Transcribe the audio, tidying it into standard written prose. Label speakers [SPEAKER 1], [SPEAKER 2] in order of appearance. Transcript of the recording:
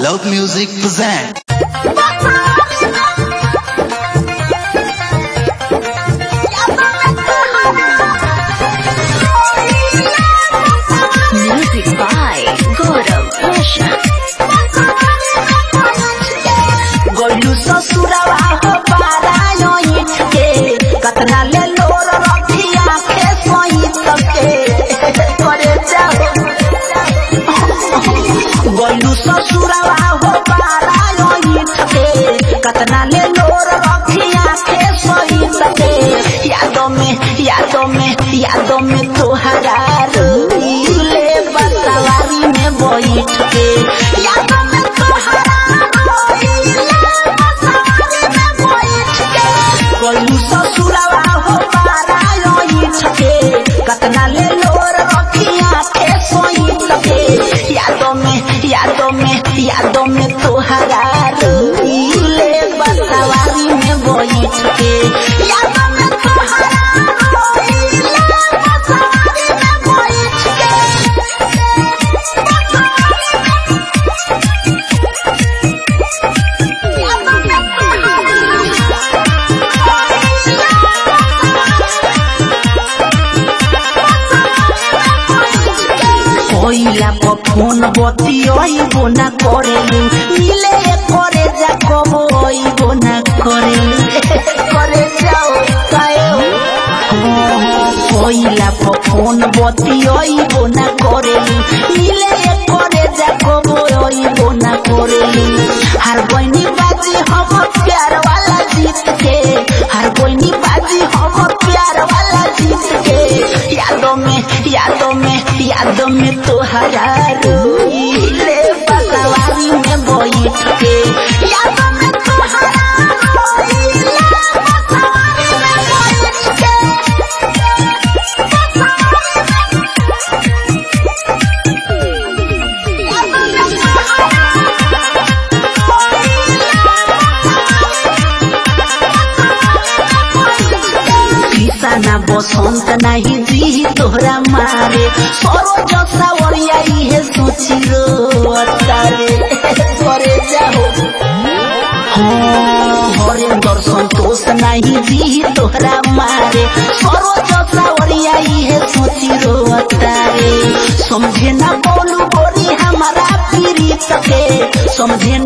[SPEAKER 1] Loud Music present.
[SPEAKER 2] Music by Gaurav Roshan.
[SPEAKER 3] Golu ससुरवा हो पारायो ईट के कतना ले लोर रखिया के सोई तके करे जाओ। गोलू ससुरवा हो पारायो ईट के कतना ले लोर रखिया के सोई तके यादों में तोहरा रोइले बसवारी में बैठ के यादों में तोहरा गोलू ससुरवा हो पारायो ईट के कतना ले लोर रखिया के सोई तके यादों में तोहरा रोइले बसवारी में बैठ के यादों में तोहरा रोइले बसवारी में बैठ के। कोइला को फोन बतियाइबो ना करेलु मिले करे जा कबोइबो ना करेलु करे जाओ कायो। कोइला को फोन बतियाइबो ना करेलु मिले करे जा कबोइबो ना करेलु। हर बहनी बाजी हम प्यार वाला जीत के हर बहनी बाजी हम प्यार वाला जीत के यादों में तोहरा रोइले बसवारी में बैठ के यादों में तोहरा रोइले बसवारी में बैठ के। कृष्णा बसंत नहीं जी तोहरा मारे सरोज सावरिया है सोची रो तारे करे जाओ। हरे दर्शन तोष नहीं जी तोहरा मारे सरोज सावरिया है सोची रो तारे। समझे ना बोलू बोली हमारा पीरी तके समझे